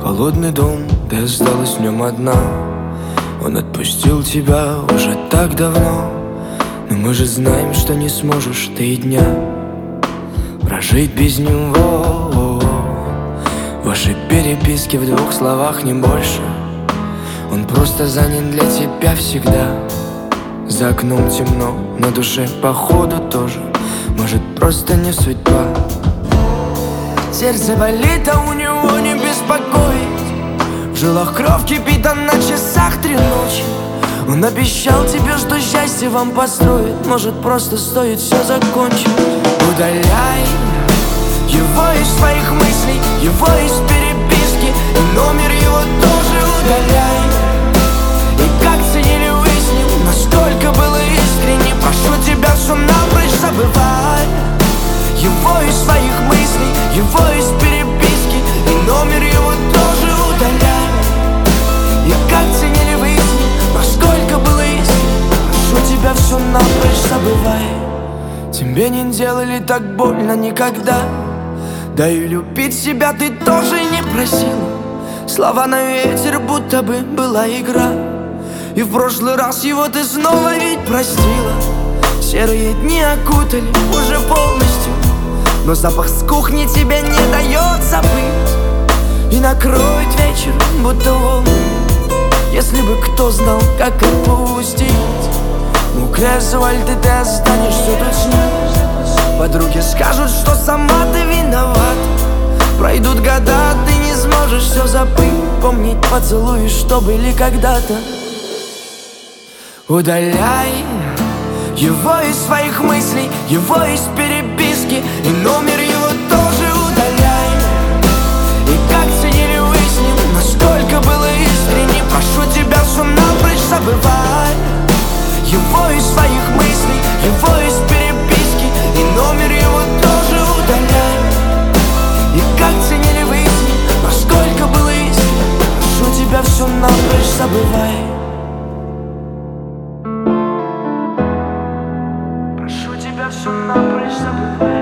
Холодный дом, ты осталась в нем одна. Он отпустил тебя уже так давно, но мы же знаем, что не сможешь ты и дня прожить без него. Ваши переписки в 2 словах, не больше. Он просто занят для тебя всегда. За окном темно, на душе походу тоже. Может, просто не судьба. Сердце болит, а у него не беспокоит. В жилах кровь кипит, а на часах 3 ночи. Он обещал тебе, что счастье вам построит. Может, просто стоит все закончить. Удаляй его из своих мыслей, его из переписки, и номер его тоже удаляй. И как ценили вы с ним, насколько было искренне. Прошу тебя, все напрочь забывай. Его из своих мыслей, его из переписки, и номер его тоже удаляй. И как ценили вы с ним, насколько было искренне. Прошу тебя, все напрочь забывай. Тебе не делали так больно никогда. Да и любить себя ты тоже не просила. Слова на ветер, будто бы была игра. И в прошлый раз его ты снова ведь простила. Серые дни окутали уже полностью, но запах с кухни тебя не дает забыть. И накроет вечер, будто волны. Если бы кто знал, как отпустить. Мокрый асфальт, и ты останешься тут с ним. Подруги скажут, что сама ты виноват. Пройдут года, ты не сможешь все забыть. Помнить поцелуи, что были когда-то. Удаляй его из своих мыслей, его из переписки, и номер его тоже удаляй. И как ценили вы с ним, насколько было искренне. Прошу тебя, все напрочь забывай. Его из своих мыслей, его из переписки, и номер его тоже удаляй. И как ценили вы с ним, насколько было искренне. Прошу тебя, все напрочь забывай. Прошу тебя, все напрочь забывай.